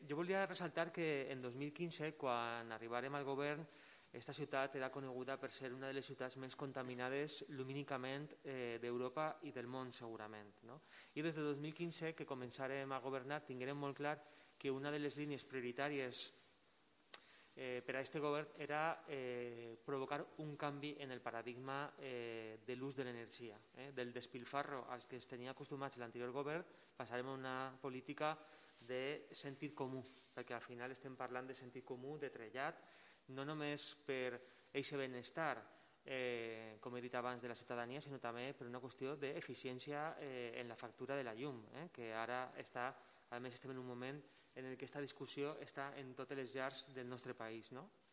jo volia ressaltar que en 2015, quan arribàrem al govern, aquesta ciutat era coneguda per ser una de les ciutats més contaminades lumínicament d'Europa i del món, segurament. No? I des de 2015, que començàrem a governar, tinguérem molt clar que una de les línies prioritàries per a aquest govern era provocar un canvi en el paradigma de l'ús de l'energia. Del despilfarro als que es tenia acostumats l'anterior govern passarem a una política de sentit comú, perquè al final estem parlant de sentit comú, de trellat, no només per aquest benestar, com he dit abans, de la ciutadania, sinó també per una qüestió d'eficiència en la factura de la llum, que ara està, a més estem en un moment en què aquesta discussió està en totes les llars del nostre país. No?